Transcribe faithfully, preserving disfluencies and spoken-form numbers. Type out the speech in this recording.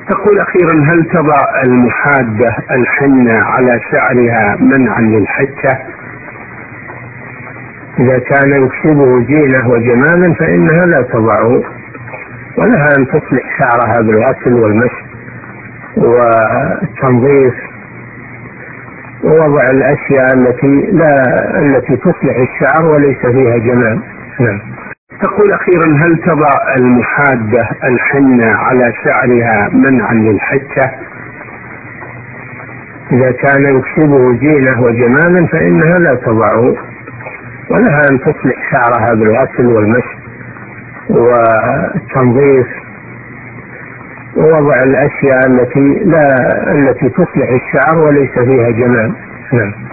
تقول أخيرا: هل تضع المحادة الحنة على شعرها منعا للحكة؟ إذا كان يكسبه زينة وجمالا فإنها لا تضعه، ولها أن تصلح شعرها بالغسل والمسح والتنظيف ووضع الأشياء التي لا التي تصلح الشعر وليس فيها جمال. نعم. تقول أخيرا: هل تضع المحادة الحنة على شعرها منعا للحكة؟ إذا كان يكسبه زينة وجمالا فإنها لا تضعه، ولها أن تصلح شعرها بالغسل والمسح والتنظيف ووضع الأشياء التي لا التي تصلح الشعر وليس فيها جمال. نعم.